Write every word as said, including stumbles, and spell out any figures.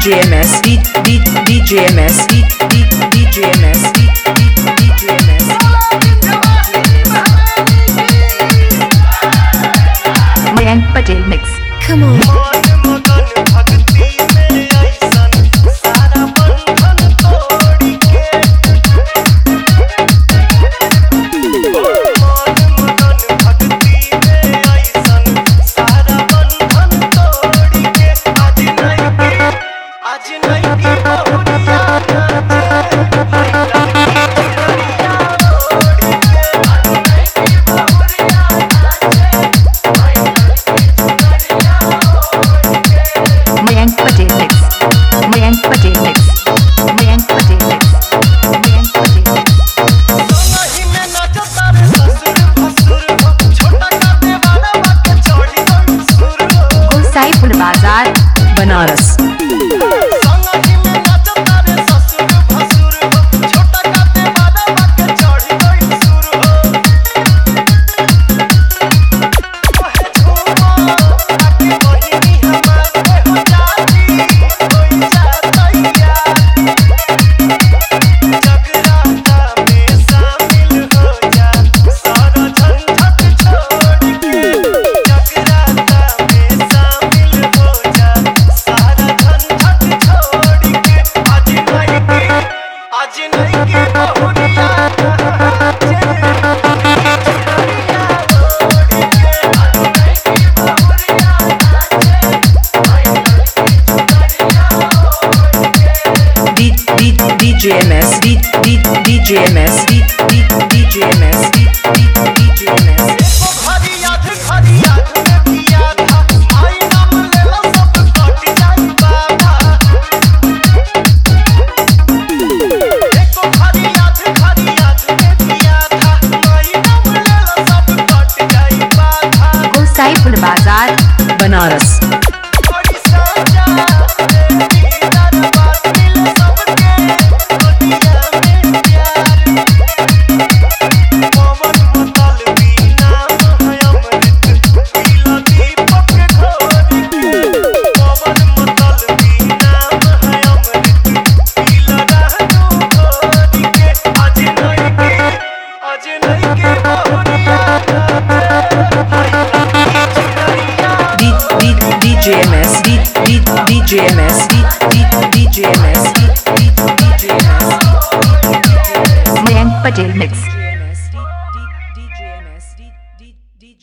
DJ M S D D DJ M S D D DJ M S D D DJ M S Mayank Patel mix. Come on. बाजार Banaras D J M S D D DJ M S D